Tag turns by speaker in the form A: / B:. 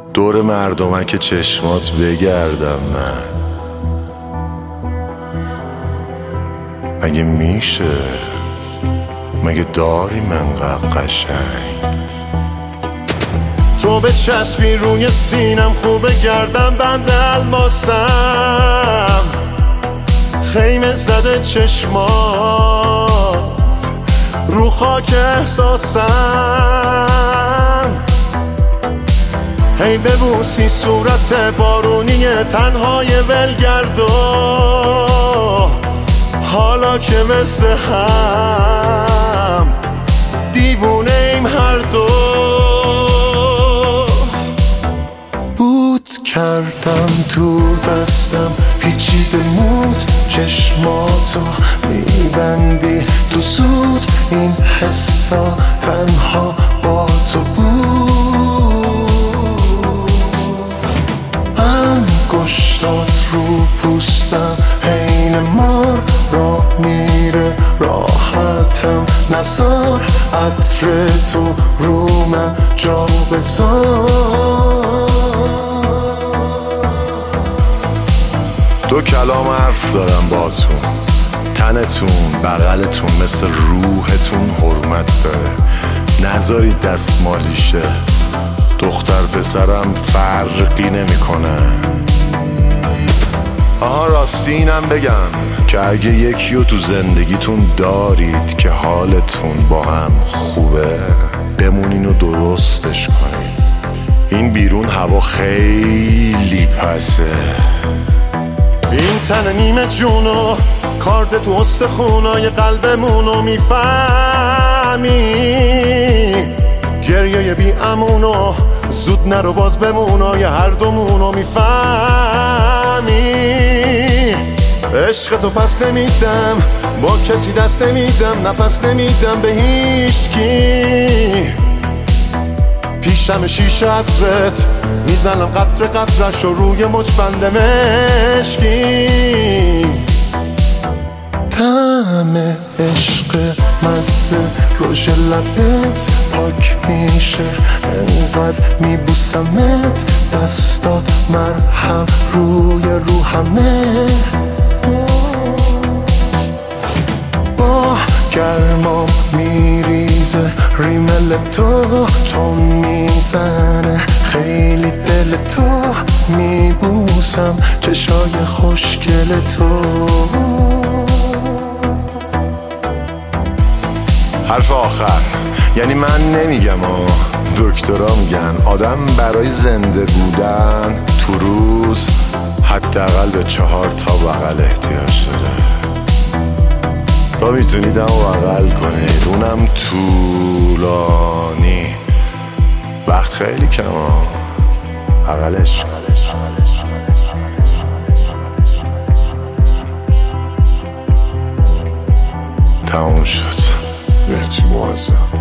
A: دور مردمک چشمات بگردم من. مگه میشه؟ مگه داری منقدر قشنگ؟ تو به چسبی روی سینم، خوبه گردم بند الماسم، خیمه زده چشمات رو خاک احساسم. هی ببوسی صورت بارونی تنهای ولگردو، حالا که مثل هم دیوونه ایم هر دو. بود کردم تو دستم پیچیده مود، چشماتو میبندی تو زود، این حسا تنها با تو بود. انگشتات رو پوستم حین مار را میره راحتم، نزار عطر تو رو من جا بذار. دو کلام حرف دارم باتون، تنتون بغلتون مثل روحتون حرمت داره، نذارید دستمالیشه. دختر پسرم فرقی نمیکنه. آها راستی اینم بگم که اگه یکیو تو زندگیتون دارید که حالتون با هم خوبه، بمونین و درستش کنین. این بیرون هوا خیلی پسه. این تن نیمه جونو کارد تو استخونای قلبمونو میفهمی، گریه بی امونو زود نرو باز بمونای هر دومونو میفهمی. عشق تو پس نمیدم، با کسی دست نمیدم، نفس نمیدم به هیچکی. پیشم شیشه عطرت میزنم قطره قطرش رو روی مچبند مشکی. طعم عشق مزه روش لبت پاک میشه، انقدر میبوسمت دستات مرهم روی روحمه. با گرمام میریزه ریمل تو میزنه خیلی دل تو، میبوسم چشای خوشگل تو. حرف آخر یعنی من نمیگم دکترها میگن آدم برای زنده بودن تو روز حداقل به 4 تا بغل احتیاج داره. تا میتونید هم بغل کنید، اونم طولانی. وقت خیلی کم بغلش تموم شد. بهتی موازم